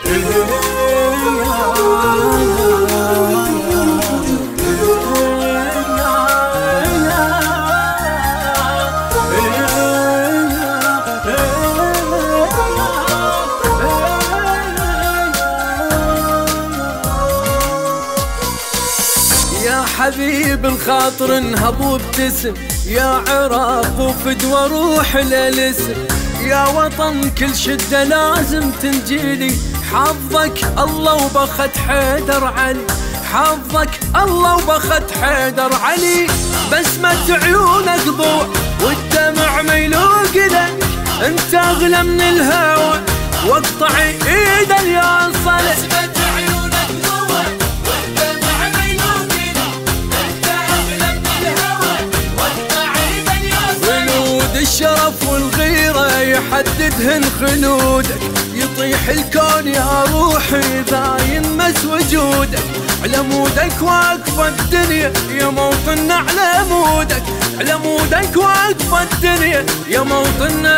يا حبيب الخاطر انهض وابتسم، يا عراق وفدوى روح للاسم، يا وطن كل شدة لازم تنجيلي، حظك الله وبخت حيدر علي، حظك الله وبخت حيدر علي، بسمة عيونك ضوء والدمع ميلوق لك، انت اغلى من الهوى واقطع ايد اللي وصلك. الشرف والغيرة يحددهن خلودك، يطيح الكون يا روحي إذا ينمس وجودك، على مودك واقفة الدنيا يا موطننا، على مودك على مودك واقفة الدنيا يا موطننا.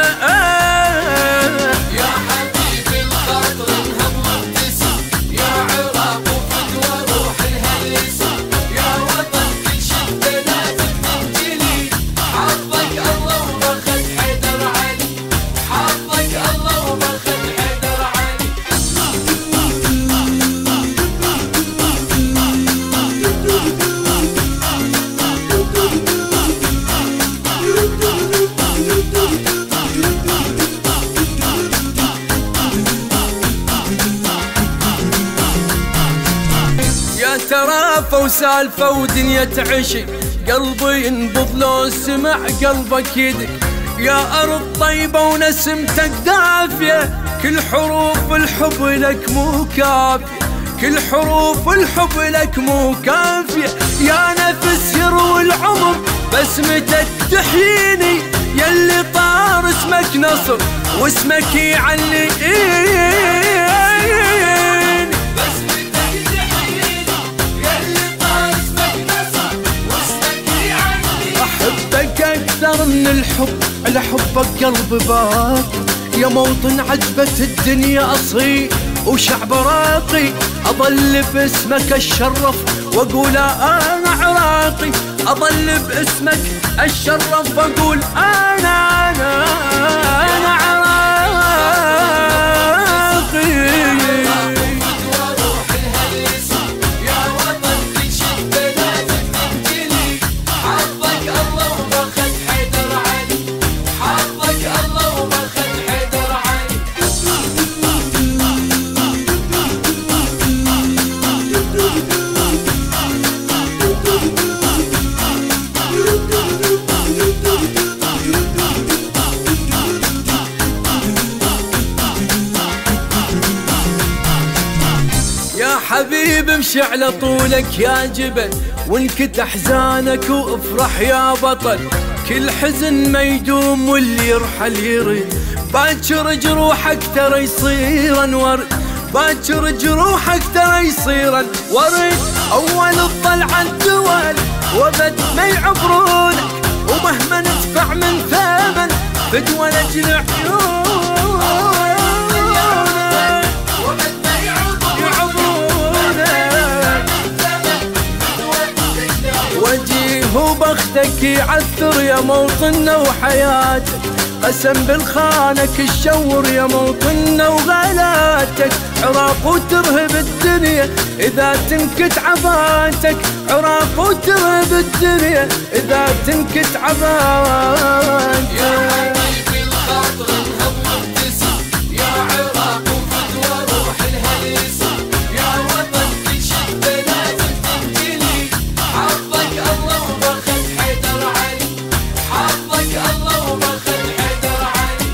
يا حبيبي الخاطر انهض وابتسم، يا عراق وفدوى روح الهلسم، يا وطن كل شدة لازم تنجلي، حظك الله وبخت حيدر علي، حظك الله وبخت حيدر علي. يا ترافة وسالفة ودنيا تعشق، قلبي ينبض لو سمع قلبك يدق، يا أرض طيبة ونسمتك دافية، كل حروف الحب لك مو كافية، كل حروف الحب لك مو كافية، يا نفس يروي العمر بسمتك تحييني، يلي طار اسمك نصر واسمك يعلي أكثر من الحب، على حبك قلبي باق، يا موطن عجبت الدنيا أصيل وشعب راقي، أظل باسمك الشرف وأقول أنا عراقي، أظل باسمك الشرف وأقول أنا عراقي. يا حبيب امشي على طولك يا جبل، وانكت احزانك وافرح يا بطل، كل حزن ما يدوم واللي يرحل يرد، باكر جروحك ترى يصير ورد، باكر جروحك ترى يصير ورد، اول الطلعة الدول وبد ما يعبرونك، ومهما ندفع من ثمن فدوى لاجل عيونك، وجيه وبختك يعثر يا موطننا وحياتك، قسم بالخانك الشور يا موطننا وغلاتك، عراق وترهب الدنيا إذا تنكت عباتك، عراق وترهب الدنيا إذا تنكت عباتك. يا حبيبي الخاطر انهض وابتسم، يا عراق وفدوى روح الهلسم، يا وطن كل شدة لازم تنجلي، حظك الله وبخت حيدر علي، حظك الله وبخت حيدر علي.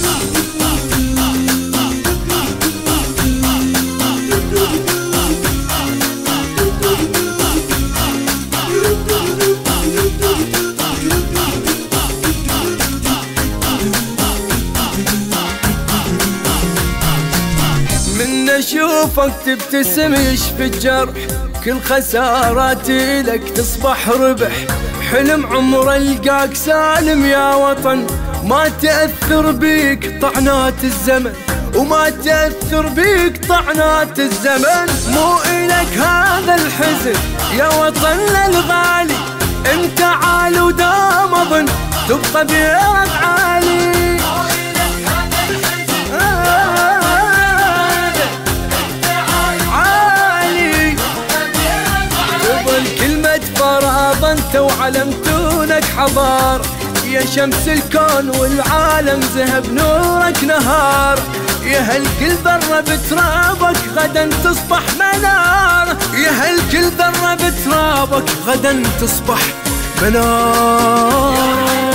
من اشوفك تبتسم يشفي الجرح، كل خساراتي لك تصبح ربح، حلم عمر القاك سالم يا وطن، ما تأثر بيك طعنات الزمن، وما تأثر بيك طعنات الزمن. مو إلك هذا الحزن يا وطننا الغالي، انت عال ودام اظن تبقى بيض عالي. عالي تظل كلمة فراغ انت وعلمتونك حضار، يا شمس الكون والعالم ذهب نورك نهار. يا هل كل ذرة بترابك غدا تصبح منار، يا هل كل ذرة بترابك غدا تصبح منار.